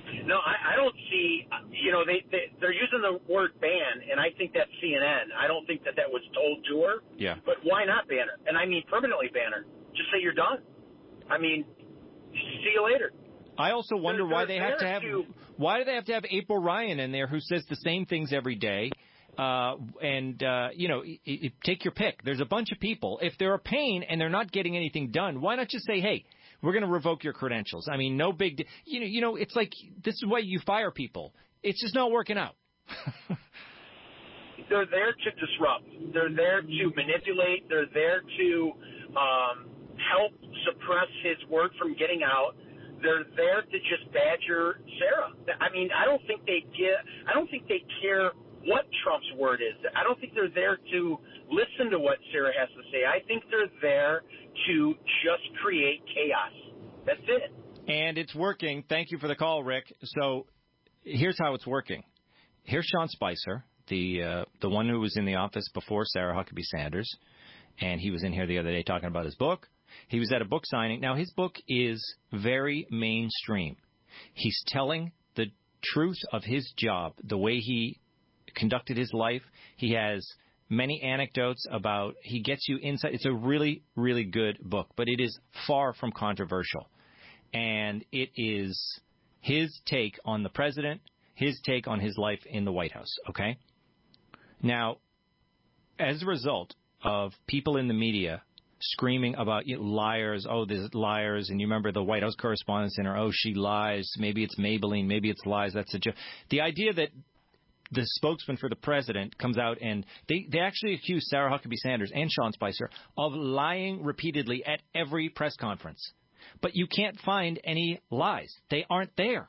No, I, I don't see, you know, they, they, they're using the word ban, and I think that's C N N. I don't think that that was told to her. Yeah. But why not ban her? And I mean permanently ban her. Just say you're done. I mean, see you later. I also wonder They're, why they're they have to have to, why do they have to have April Ryan in there who says the same things every day? Uh, and uh, you know, it, it, take your pick. There's a bunch of people. If they're a pain and they're not getting anything done, why not just say, hey, we're going to revoke your credentials? I mean, no big, di- you know, you know, it's like this is why you fire people. It's just not working out. They're there to disrupt. They're there to manipulate. They're there to um, help suppress his word from getting out. They're there to just badger Sarah. I mean, I don't think they get. I don't think they care what Trump's word is. I don't think they're there to listen to what Sarah has to say. I think they're there to just create chaos. That's it. And it's working. Thank you for the call, Rick. So here's how it's working. Here's Sean Spicer, the uh, the one who was in the office before Sarah Huckabee Sanders, and he was in here the other day talking about his book. He was at a book signing. Now, his book is very mainstream. He's telling the truth of his job, the way he conducted his life. He has many anecdotes about, he gets you inside. It's a really, really good book, but it is far from controversial. And it is his take on the president, his take on his life in the White House, okay? Now, as a result of people in the media screaming about you know, liars, oh, there's liars, and you remember the White House Correspondents' Center, oh, she lies, maybe it's Maybelline, maybe it's lies, that's a joke. The idea that the spokesman for the president comes out and they, they actually accuse Sarah Huckabee Sanders and Sean Spicer of lying repeatedly at every press conference. But you can't find any lies. They aren't there.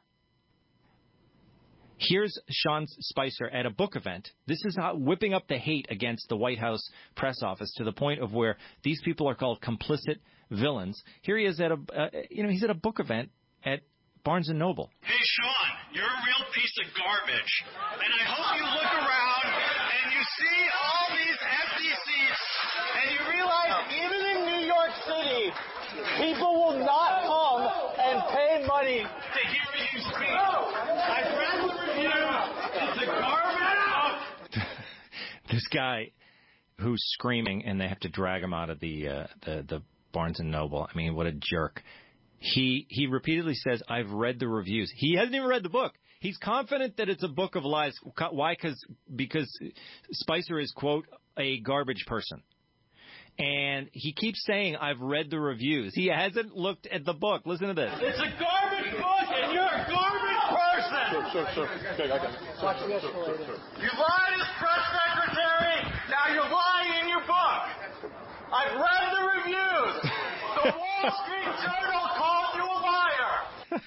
Here's Sean Spicer at a book event. This is how whipping up the hate against the White House press office to the point of where these people are called complicit villains. Here he is at a, uh, you know, he's at a book event at Barnes and Noble. Hey, Sean, you're a real piece of garbage. And I hope you look around and you see all these empty seats and you realize even in New York City, people will not come and pay money to hear you speak. I've read the reviews. It's a garbage. This guy who's screaming and they have to drag him out of the uh, the, the Barnes and Noble. I mean, what a jerk. He he repeatedly says, I've read the reviews. He hasn't even read the book. He's confident that it's a book of lies. Why? Cause, because Spicer is, quote, a garbage person. And he keeps saying, I've read the reviews. He hasn't looked at the book. Listen to this. It's a garbage book, and you're a garbage person. Sir, sir, sir. Okay, I got it. Watch the escalator. You lied as press secretary. Now you're lying in your book. I've read the reviews. The Wall Street Journal called you a liar.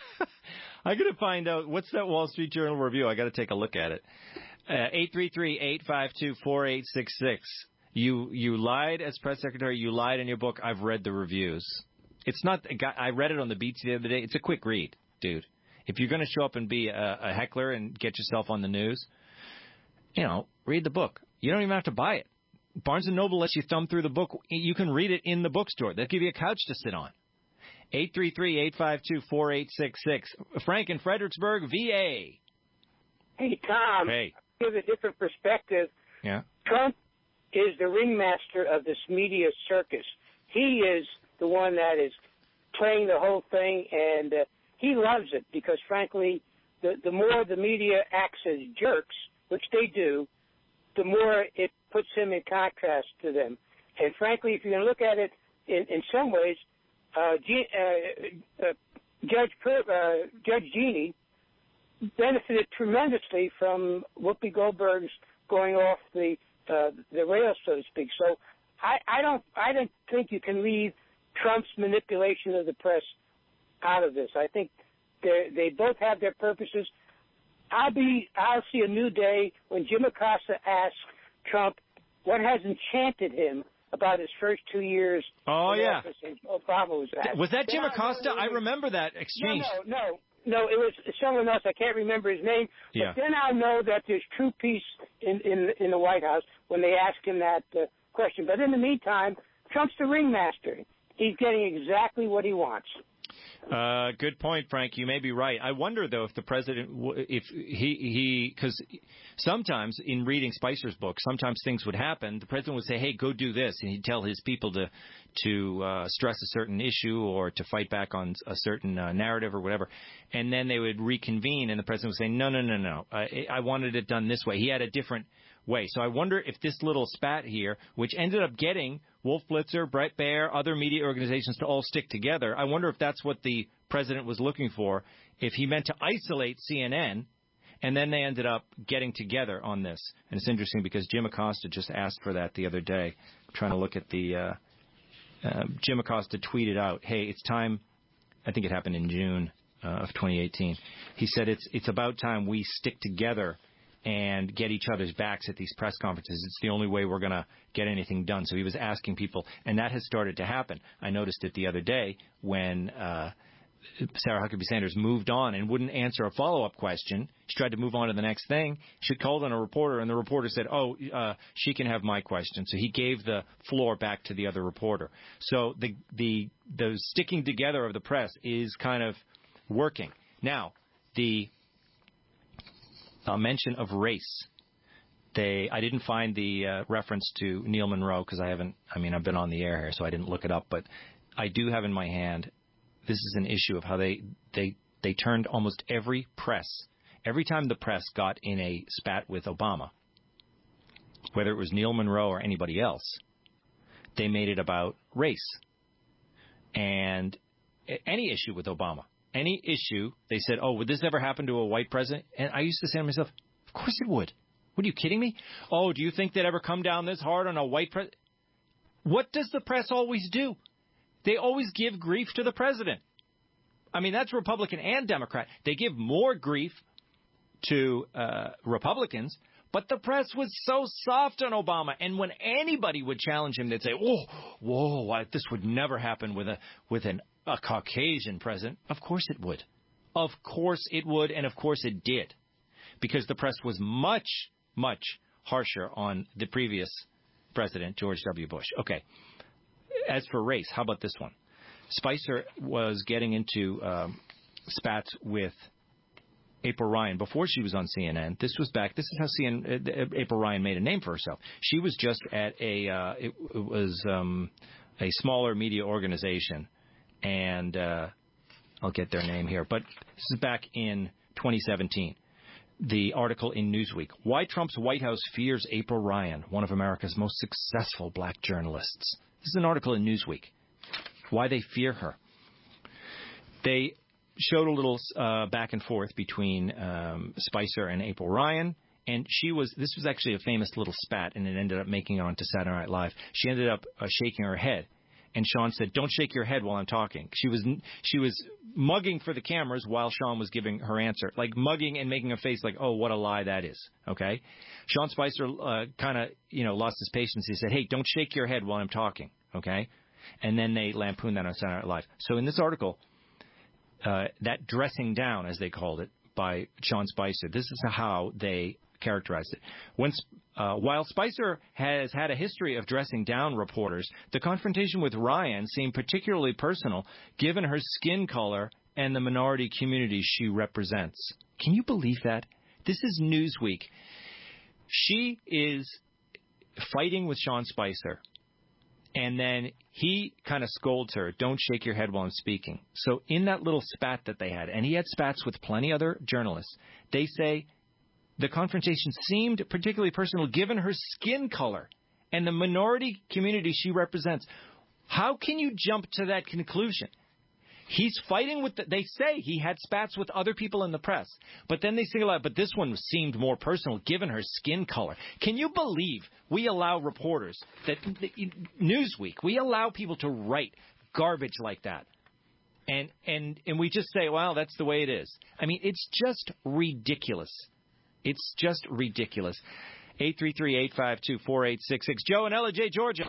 I got to find out, what's that Wall Street Journal review? I got to take a look at it. Uh, eight three three, eight five two, four eight six six. You you lied as press secretary. You lied in your book. I've read the reviews. It's not. I read it on the beach the other day. It's a quick read, dude. If you're going to show up and be a, a heckler and get yourself on the news, you know, read the book. You don't even have to buy it. Barnes and Noble lets you thumb through the book. You can read it in the bookstore. They'll give you a couch to sit on. eight three three, eight five two, four eight six six. Frank in Fredericksburg, V A. Hey, Tom. Hey. Give a different perspective. Yeah. Trump is the ringmaster of this media circus. He is the one that is playing the whole thing, and uh, he loves it because, frankly, the, the more the media acts as jerks, which they do, the more it puts him in contrast to them. And, frankly, if you're going to look at it in, in some ways, uh, G, uh, uh, Judge, uh, Judge Jeannie benefited tremendously from Whoopi Goldberg's going off the Uh, the rails, so to speak. So I, I don't I don't think you can leave Trump's manipulation of the press out of this. I think they they both have their purposes. I'll be I'll see a new day when Jim Acosta asks Trump what has enchanted him about his first two years. Oh in yeah, office. And Obama was that. Was that then Jim Acosta? I was, remember that exchange. No, no, no. No, it was someone else. I can't remember his name. But yeah. then I'll know that there's true peace in, in, in the White House when they ask him that uh, question. But in the meantime, Trump's the ringmaster. He's getting exactly what he wants. Uh, good point, Frank. You may be right. I wonder, though, if the president, if he, he, because sometimes in reading Spicer's book, sometimes things would happen. The president would say, hey, go do this. And he'd tell his people to, to uh, stress a certain issue or to fight back on a certain uh, narrative or whatever. And then they would reconvene and the president would say, no, no, no, no. I, I wanted it done this way. He had a different way. So I wonder if this little spat here, which ended up getting Wolf Blitzer, Bret Baier, other media organizations to all stick together, I wonder if that's what the president was looking for, if he meant to isolate C N N, and then they ended up getting together on this. And it's interesting because Jim Acosta just asked for that the other day. I'm trying to look at the, uh, uh, Jim Acosta tweeted out, hey, it's time, I think it happened in June uh, of twenty eighteen. He said it's it's about time we stick together and get each other's backs at these press conferences. It's the only way we're going to get anything done. So he was asking people, and that has started to happen. I noticed it the other day when uh, Sarah Huckabee Sanders moved on and wouldn't answer a follow-up question. She tried to move on to the next thing. She called on a reporter, and the reporter said, oh, uh, she can have my question. So he gave the floor back to the other reporter. So the the the sticking together of the press is kind of working. Now, the a mention of race. They, I didn't find the uh, reference to Neil Monroe because I haven't, I mean, I've been on the air here, so I didn't look it up, but I do have in my hand, this is an issue of how they, they, they turned almost every press, every time the press got in a spat with Obama, whether it was Neil Monroe or anybody else, they made it about race. And any issue with Obama. Any issue, they said, oh, would this ever happen to a white president? And I used to say to myself, of course it would. What, are you kidding me? Oh, do you think they'd ever come down this hard on a white president? What does the press always do? They always give grief to the president. I mean, that's Republican and Democrat. They give more grief to uh, Republicans, but the press was so soft on Obama. And when anybody would challenge him, they'd say, oh, whoa, I, this would never happen with a with an a Caucasian president. Of course it would. Of course it would, and of course it did. Because the press was much, much harsher on the previous president, George W. Bush. Okay. As for race, how about this one? Spicer was getting into um, spats with April Ryan before she was on C N N. This was back, this is how C N N, uh, April Ryan made a name for herself. She was just at a, uh, it, it was um, a smaller media organization. And uh, I'll get their name here. But this is back in twenty seventeen. The article in Newsweek. Why Trump's White House fears April Ryan, one of America's most successful black journalists. This is an article in Newsweek. Why they fear her. They showed a little uh, back and forth between um, Spicer and April Ryan. And she was, this was actually a famous little spat, and it ended up making it onto Saturday Night Live. She ended up uh, shaking her head. And Sean said, don't shake your head while I'm talking. She was she was mugging for the cameras while Sean was giving her answer. Like mugging and making a face like, oh, what a lie that is. Okay? Sean Spicer uh, kind of, you know, lost his patience. He said, hey, don't shake your head while I'm talking. Okay? And then they lampooned that on Saturday Night Live. So in this article, uh, that dressing down, as they called it, by Sean Spicer, this is how they characterized it. When, uh, while Spicer has had a history of dressing down reporters, the confrontation with Ryan seemed particularly personal given her skin color and the minority communities she represents. Can you believe that? This is Newsweek. She is fighting with Sean Spicer, and then he kind of scolds her, don't shake your head while I'm speaking. So in that little spat that they had, and he had spats with plenty other journalists, they say, the confrontation seemed particularly personal given her skin color and the minority community she represents. How can you jump to that conclusion? He's fighting with the, they say he had spats with other people in the press, but then they single out, but this one seemed more personal given her skin color. Can you believe we allow reporters, that Newsweek, we allow people to write garbage like that? And, and, and we just say, well, that's the way it is. I mean, it's just ridiculous. It's just ridiculous. eight three three, eight five two, four eight six six. Joe in L A J, Georgia.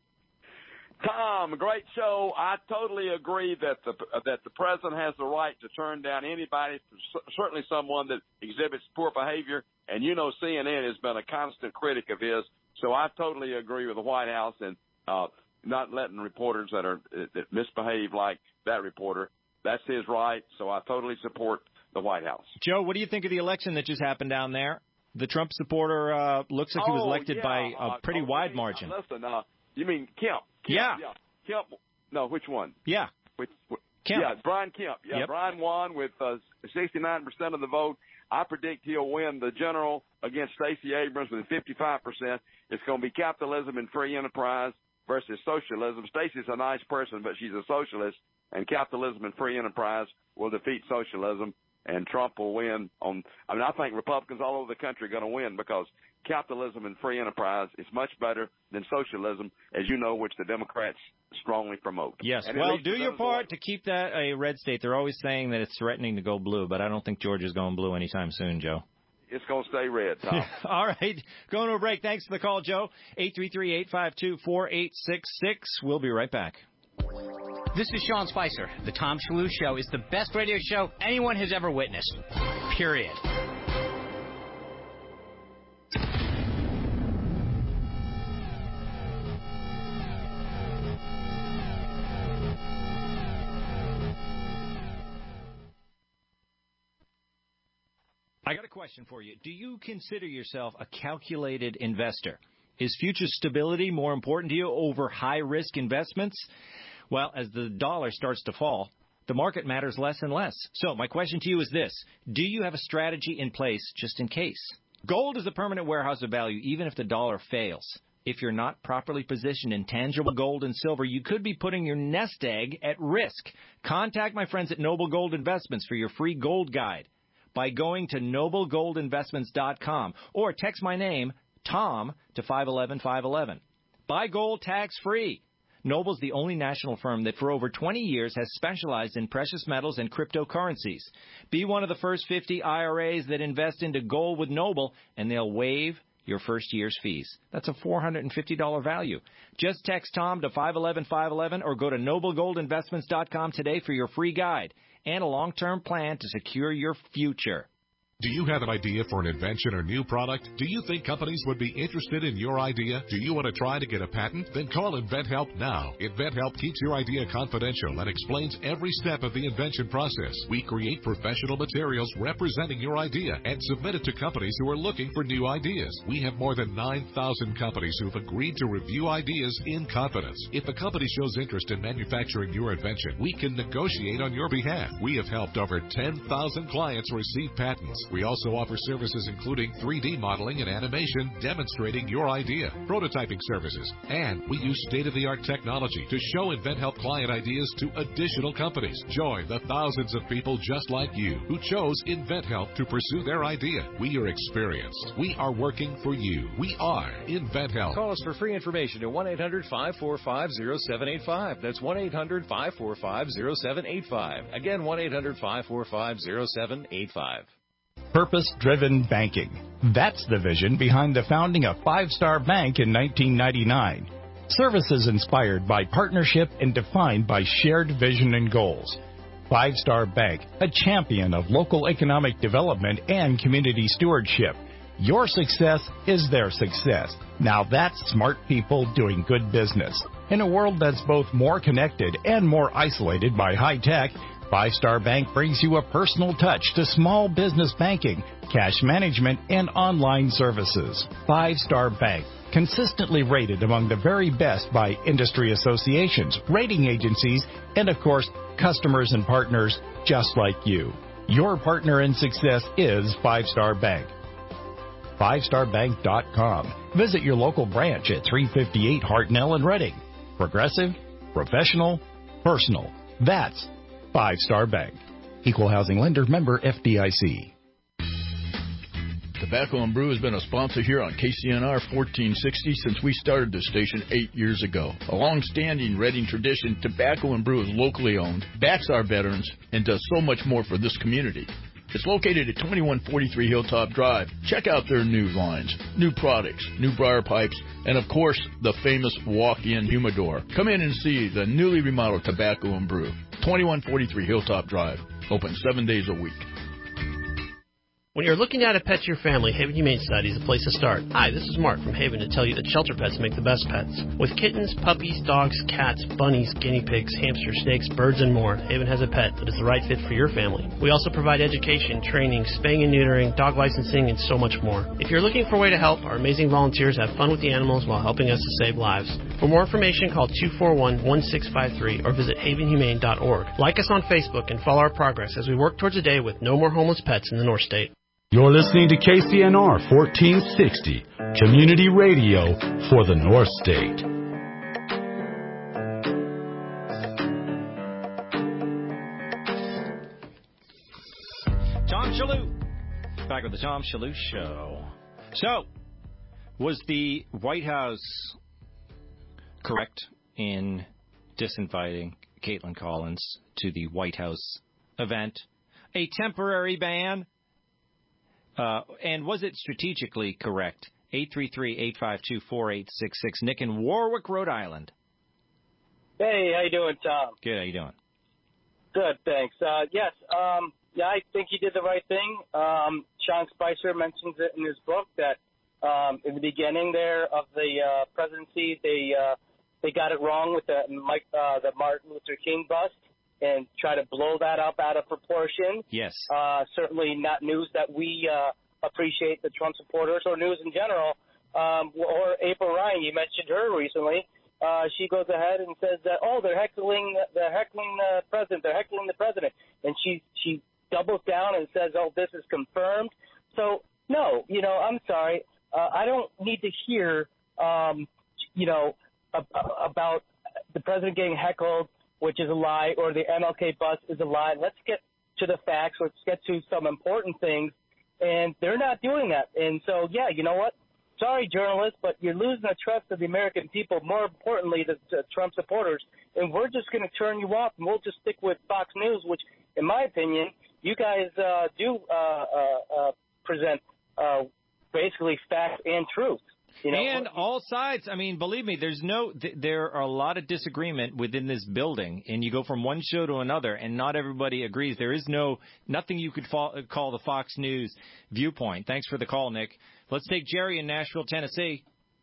Tom, great show. I totally agree that the that the president has the right to turn down anybody, certainly someone that exhibits poor behavior. And you know C N N has been a constant critic of his. So I totally agree with the White House and uh, not letting reporters that are that misbehave like that reporter That's his right. So I totally support the White House. Joe, what do you think of the election that just happened down there? The Trump supporter uh, looks like he was Oh, elected yeah, by a uh, pretty oh, wide you mean, margin. Uh, listen, uh, you mean Kemp? Kemp Yeah. yeah. Kemp. No, which one? Yeah. Which, which Kemp. Yeah, Brian Kemp. Yeah, Yep. Brian won with uh, sixty-nine percent of the vote. I predict he'll win the general against Stacey Abrams with fifty-five percent. It's going to be capitalism and free enterprise versus socialism. Stacey's a nice person, but she's a socialist, and capitalism and free enterprise will defeat socialism, and Trump will win on – I mean, I think Republicans all over the country are going to win because capitalism and free enterprise is much better than socialism, as you know, which the Democrats strongly promote. Yes, And it well, leads do to your Venezuela. part to keep that a red state. They're always saying that it's threatening to go blue, but I don't think Georgia's going blue anytime soon, Joe. It's going to stay red, Tom. All right. Going to a break. Thanks for the call, Joe. eight three three, eight five two, four eight six six. We'll be right back. This is Sean Spicer. The Tom Shalhoub Show is the best radio show anyone has ever witnessed. Period. I got a question for you. Do you consider yourself a calculated investor? Is future stability more important to you over high-risk investments? Well, as the dollar starts to fall, the market matters less and less. So my question to you is this. Do you have a strategy in place just in case? Gold is a permanent warehouse of value, even if the dollar fails. If you're not properly positioned in tangible gold and silver, you could be putting your nest egg at risk. Contact my friends at Noble Gold Investments for your free gold guide by going to noble gold investments dot com or text my name, Tom, to five one one, five one one. Buy gold tax-free. Noble's the only national firm that for over twenty years has specialized in precious metals and cryptocurrencies. Be one of the first fifty I R As that invest into gold with Noble, and they'll waive your first year's fees. That's a four hundred fifty dollars value. Just text Tom to five one one, five one one or go to noble gold investments dot com today for your free guide and a long-term plan to secure your future. Do you have an idea for an invention or new product? Do you think companies would be interested in your idea? Do you want to try to get a patent? Then call InventHelp now. InventHelp keeps your idea confidential and explains every step of the invention process. We create professional materials representing your idea and submit it to companies who are looking for new ideas. We have more than nine thousand companies who have agreed to review ideas in confidence. If a company shows interest in manufacturing your invention, we can negotiate on your behalf. We have helped over ten thousand clients receive patents. We also offer services including three D modeling and animation demonstrating your idea, prototyping services, and we use state-of-the-art technology to show InventHelp client ideas to additional companies. Join the thousands of people just like you who chose InventHelp to pursue their idea. We are experienced. We are working for you. We are InventHelp. Call us for free information at one eight hundred, five four five, zero seven eight five. That's one eight hundred, five four five, zero seven eight five. Again, one eight hundred, five four five, zero seven eight five. Purpose-driven banking. That's the vision behind the founding of Five Star Bank in nineteen ninety-nine. Services inspired by partnership and defined by shared vision and goals. Five Star Bank, a champion of local economic development and community stewardship. Your success is their success. Now that's smart people doing good business. In a world that's both more connected and more isolated by high tech, Five Star Bank brings you a personal touch to small business banking, cash management, and online services. Five Star Bank, consistently rated among the very best by industry associations, rating agencies, and of course, customers and partners just like you. Your partner in success is Five Star Bank. five star bank dot com. Visit your local branch at three fifty-eight Hartnell in Reading. Progressive, professional, personal. That's Five Star Bank. Equal housing lender, member F D I C. Tobacco and Brew has been a sponsor here on K C N R fourteen sixty since we started the station eight years ago. A long-standing Reading tradition, Tobacco and Brew is locally owned, backs our veterans, and does so much more for this community. It's located at twenty-one forty-three Hilltop Drive. Check out their new lines, new products, new briar pipes, and of course, the famous walk-in humidor. Come in and see the newly remodeled Tobacco and Brew. twenty-one forty-three Hilltop Drive. Open seven days a week. When you're looking to add a pet to your family, Haven Humane Society is the place to start. Hi, this is Mark from Haven to tell you that shelter pets make the best pets. With kittens, puppies, dogs, cats, bunnies, guinea pigs, hamsters, snakes, birds, and more, Haven has a pet that is the right fit for your family. We also provide education, training, spaying and neutering, dog licensing, and so much more. If you're looking for a way to help, our amazing volunteers have fun with the animals while helping us to save lives. For more information, call two four one, one six five three or visit haven humane dot org. Like us on Facebook and follow our progress as we work towards a day with no more homeless pets in the North State. You're listening to K C N R fourteen sixty, Community Radio for the North State. Tom Shalhoub. Back with the Tom Shalhoub Show. So, was the White House correct in disinviting Caitlin Collins to the White House event? A temporary ban? Uh, and was it strategically correct? eight three three, eight five two, four eight six six. Nick in Warwick, Rhode Island. Hey, how you doing, Tom? Good, how you doing? Good, thanks. Uh, yes, um, yeah, I think you did the right thing. Um, Sean Spicer mentions it in his book that um, in the beginning there of the uh, presidency, they uh, they got it wrong with the Mike, uh, the Martin Luther King bust, and try to blow that up out of proportion. Yes. Uh, certainly not news that we uh, appreciate, the Trump supporters, or news in general. Um, or April Ryan, you mentioned her recently. Uh, she goes ahead and says that, oh, they're heckling, they're heckling the president, they're heckling the president. And she, she doubles down and says, oh, this is confirmed. So, no, you know, I'm sorry. Uh, I don't need to hear, um, you know, ab- about the president getting heckled, which is a lie, or the M L K bus is a lie. Let's get to the facts. Let's get to some important things. And they're not doing that. And so, yeah, you know what? Sorry, journalists, but you're losing the trust of the American people, more importantly, the, the Trump supporters. And we're just going to turn you off, and we'll just stick with Fox News, which, in my opinion, you guys uh, do uh, uh, uh, present uh, basically facts and truth. You know, and all sides. I mean, believe me, there's no. Th- there are a lot of disagreement within this building, and you go from one show to another, and not everybody agrees. There is no nothing you could fa- call the Fox News viewpoint. Thanks for the call, Nick. Let's take Jerry in Nashville, Tennessee.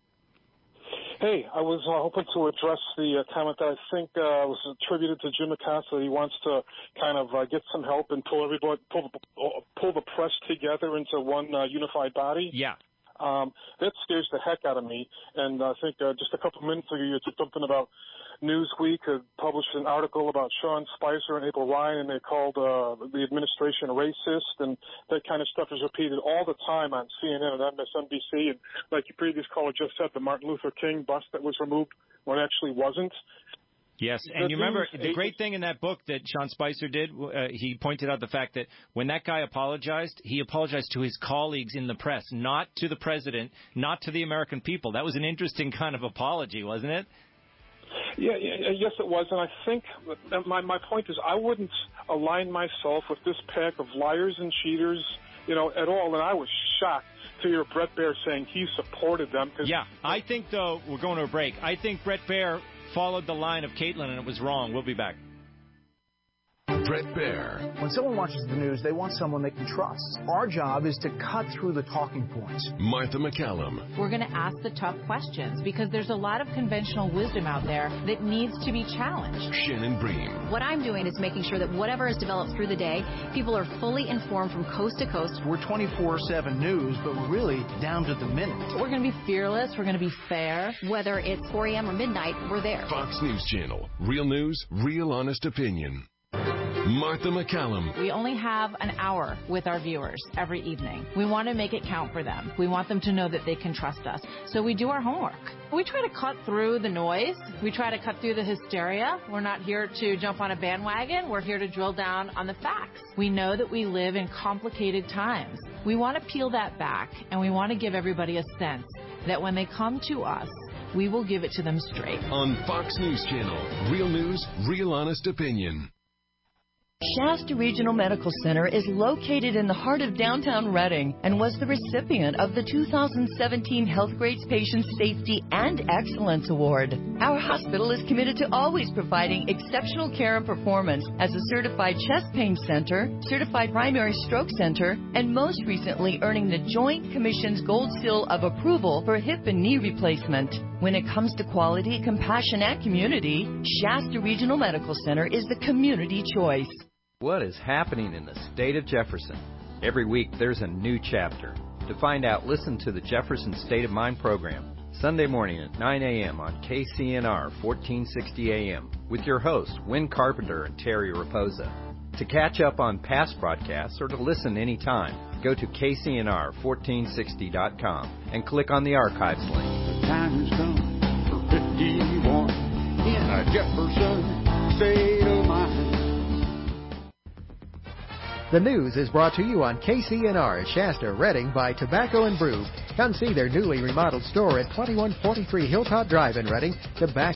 Hey, I was uh, hoping to address the uh, comment that I think uh, was attributed to Jim Acosta. He wants to kind of uh, get some help and pull everybody, pull, pull the press together into one uh, unified body. Yeah. Um, that scares the heck out of me. And I think uh, just a couple minutes ago you said something about Newsweek had published an article about Sean Spicer and April Ryan, and they called uh, the administration racist, and that kind of stuff is repeated all the time on C N N and M S N B C. And like your previous caller just said, the Martin Luther King bust that was removed when it actually wasn't. Yes, and you remember the great thing in that book that Sean Spicer did, uh, he pointed out the fact that when that guy apologized, he apologized to his colleagues in the press, not to the president, not to the American people. That was an interesting kind of apology, wasn't it? Yeah, yeah, yes, it was, and I think my my point is I wouldn't align myself with this pack of liars and cheaters, you know, at all. And I was shocked to hear Brett Baer saying he supported them. Cause yeah, I think though we're going to a break. I think Brett Baer followed the line of Caitlin, and it was wrong. We'll be back. Brett Baer. When someone watches the news, they want someone they can trust. Our job is to cut through the talking points. Martha McCallum. We're going to ask the tough questions because there's a lot of conventional wisdom out there that needs to be challenged. Shannon Bream. What I'm doing is making sure that whatever is developed through the day, people are fully informed from coast to coast. We're twenty-four seven news, but we're really down to the minute. We're going to be fearless. We're going to be fair. Whether it's four a.m. or midnight, we're there. Fox News Channel. Real news, real honest opinion. Martha McCallum. We only have an hour with our viewers every evening. We want to make it count for them. We want them to know that they can trust us. So we do our homework. We try to cut through the noise. We try to cut through the hysteria. We're not here to jump on a bandwagon. We're here to drill down on the facts. We know that we live in complicated times. We want to peel that back, and we want to give everybody a sense that when they come to us, we will give it to them straight. On Fox News Channel. Real news, real honest opinion. Shasta Regional Medical Center is located in the heart of downtown Reading and was the recipient of the two thousand seventeen Healthgrades Patient Safety and Excellence Award. Our hospital is committed to always providing exceptional care and performance as a certified chest pain center, certified primary stroke center, and most recently earning the Joint Commission's Gold Seal of Approval for hip and knee replacement. When it comes to quality, compassion, and community, Shasta Regional Medical Center is the community choice. What is happening in the state of Jefferson? Every week there's a new chapter. To find out, listen to the Jefferson State of Mind program, Sunday morning at nine a.m. on K C N R fourteen sixty A M with your hosts, Wynn Carpenter and Terry Raposa. To catch up on past broadcasts or to listen anytime, go to K C N R fourteen sixty dot com and click on the archives link. The time has come for fifty-one in a Jefferson State of Mind. The news is brought to you on K C N R Shasta, Reading by Tobacco and Brew. Come see their newly remodeled store at twenty-one forty-three Hilltop Drive in Reading. Tobacco